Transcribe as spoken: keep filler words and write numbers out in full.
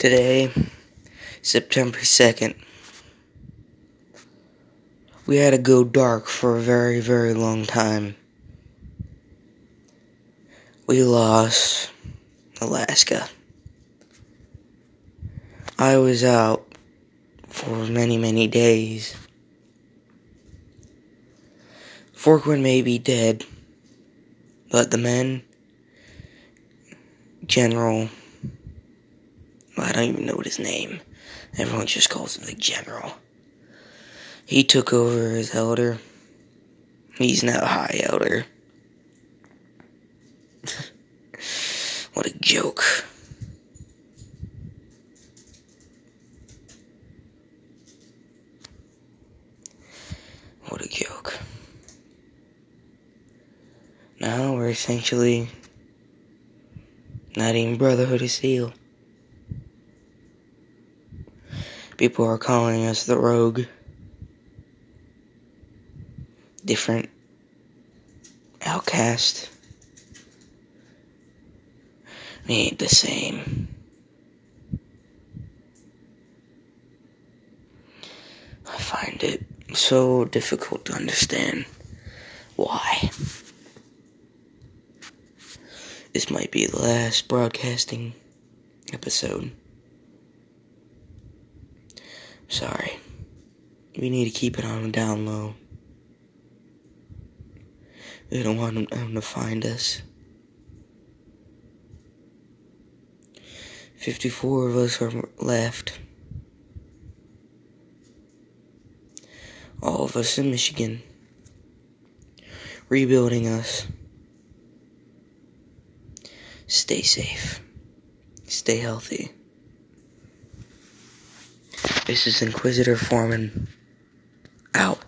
Today, September second, we had to go dark for a very, very long time. We lost Alaska. I was out for many, many days. Forkwind may be dead, but the men, General, I don't even know what his name, everyone just calls him the General. He took over as elder. He's now High Elder. What a joke. What a joke. Now we're essentially not even Brotherhood of Steel. People are calling us the Rogue. Different. Outcast. We ain't the same. I find it so difficult to understand why. This might be the last broadcasting episode. Sorry. We need to keep it on the down low. We don't want them to find us. fifty-four of us are left. All of us in Michigan. Rebuilding us. Stay safe. Stay healthy. This is Inquisitor Foreman. Out.